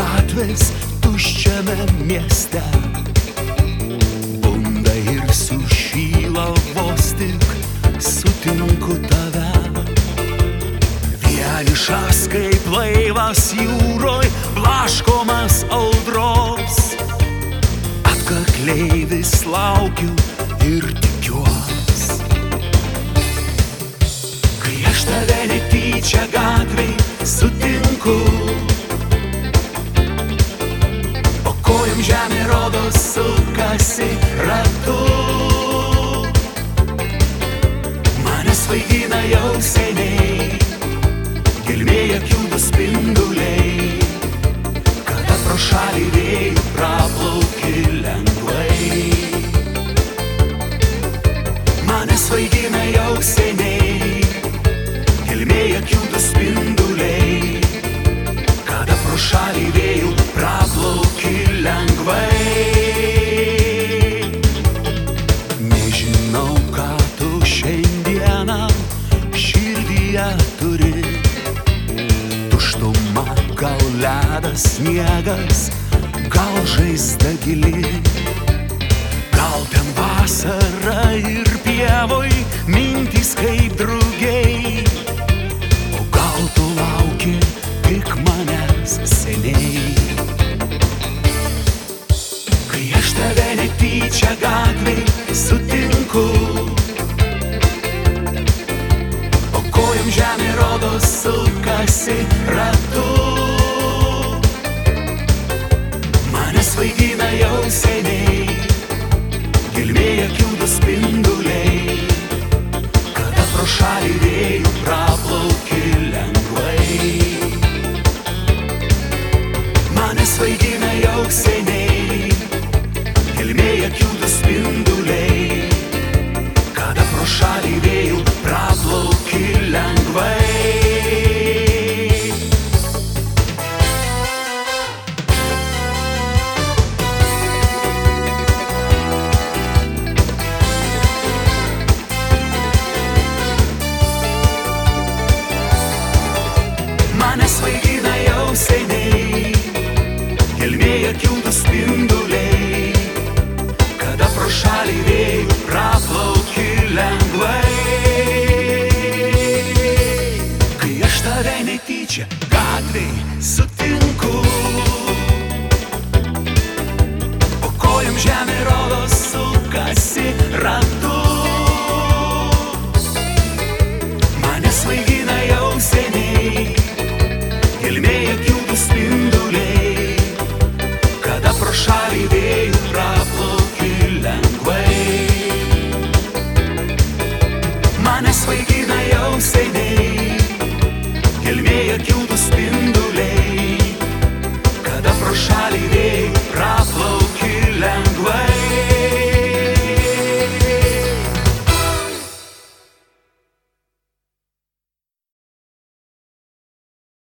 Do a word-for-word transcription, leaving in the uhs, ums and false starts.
gatvės tuščiame mieste. Bunda ir sušyla vos tik sutinku tave. Vienišas kaip laivas jūroj, blaškomas audros. Atkakliai vis laukiu ir tikiuos. Kai aš tave netyčia gatvėj sutinku, po kojom žemė rodos sukasi ratu. Mane svaigina jau seniai gelmėje akių du spinduliai, kada pro šalį vėjų praplauki lengvai. Mane svaigina jau seniai gelmėje akių du spinduliai, kada pro šalį vėjų praplauki lengvai. Nežinau, ką tu šiandieną širdyje turi. Tuštuma, gal ledas, sniegas, gal žaizda gili. Gal ten vasara ir pievoj mintys kaip drugiai. O gal tu lauki tik manęs seniai. Kai aš tave netyčia gatvėj sutinku, po kojom žemė rodos sukasi ratu. Mane svaigina jau seniai gelmėje akių du spinduliai, kada pro šalį vėjų praplauki lengvai. Mane svaigina jau seniai gelmėje akių du spinduliai, kada pro šalį vėjų praplauki lengvai. Mane svaigina jau seniai gelmėje akių du spinduliai, kada pro šalį vėjų praplauki lengvai. Kai aš tave netyčia gatvėj sutinku,